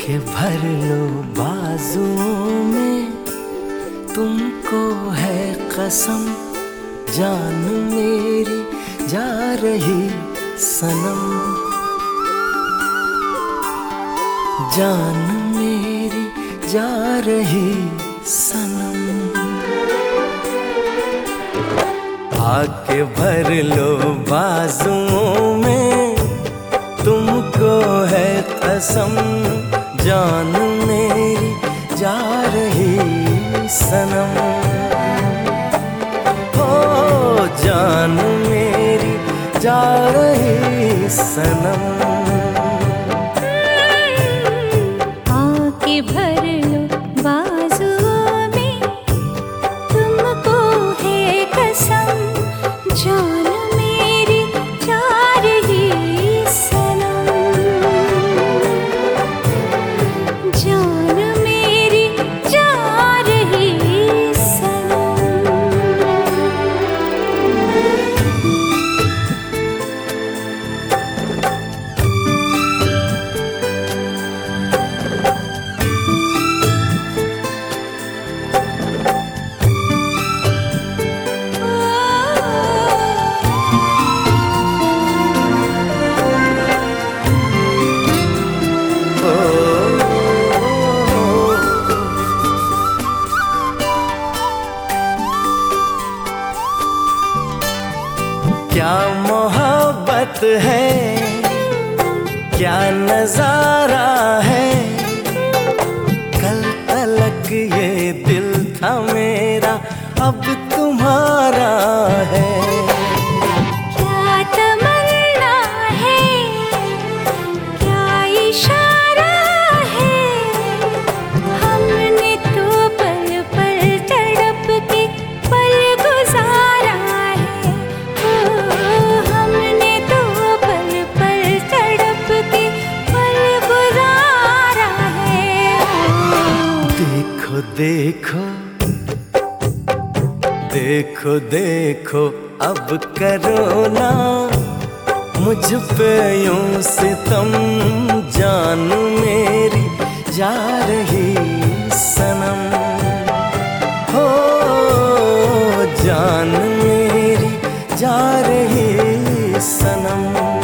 के भर लो बाजुओं में, तुमको है कसम जान मेरी जा रही सनम, जान मेरी जा रही सनम। आके भर लो बाजुओं में, तुमको है कसम जान मेरी जा रही सनम, हो जान मेरी जा रही सनम। आके भर लो बाजुओं में, तुमको है कसम जान मेरी जा रही सनम, जान मेरी जा रही सनम। क्या मोहब्बत है, क्या नजारा है, कल तलक ये दिल था मेरा अब तुम्हारा है। क्या तमन्ना है, क्या इशारा है, हमने तो पल पल तड़प के पल गुजारा है, हमने तो पल पल तड़प के पल गुजारा है। देखो देखो देखो देखो अब करो ना मुझ पे यूं सितम, जान मेरी जा रही सनम, हो जान मेरी जा रही सनम।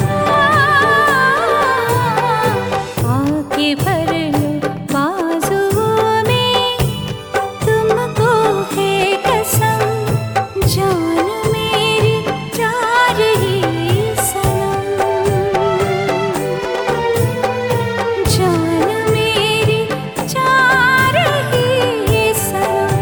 आके भर लो बाजुओं में, तुमको है कसम जान मेरी जा रही सनम, जान मेरी जा रही सनम।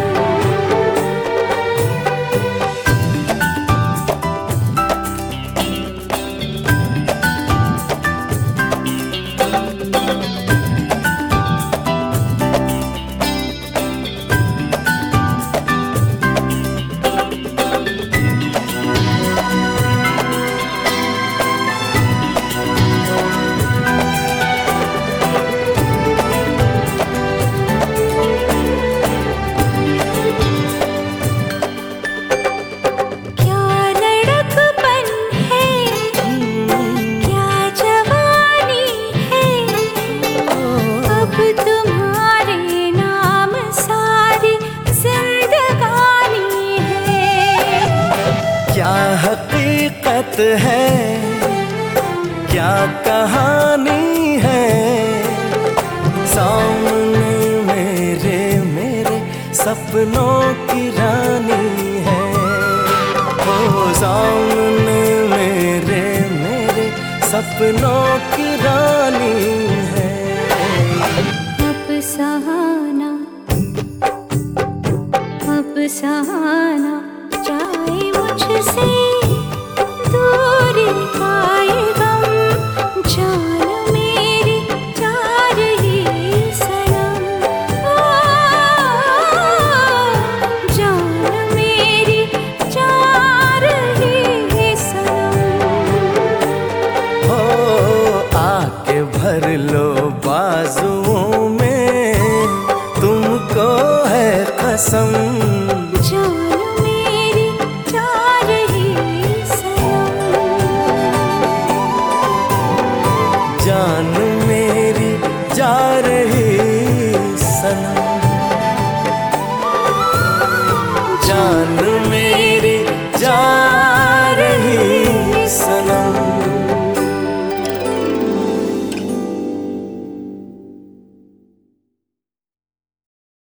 क्या हकीकत है, क्या कहानी है, सामने मेरे मेरे सपनों की रानी है, ओ सामने मेरे मेरे सपनों की रानी है। अब सहाना जाए मुझसे दूर का ये गम, जान मेरी जा रही सनम, जान मेरी जा रही सनम। हो आके भर लो बाजुओं में, तुमको है कसम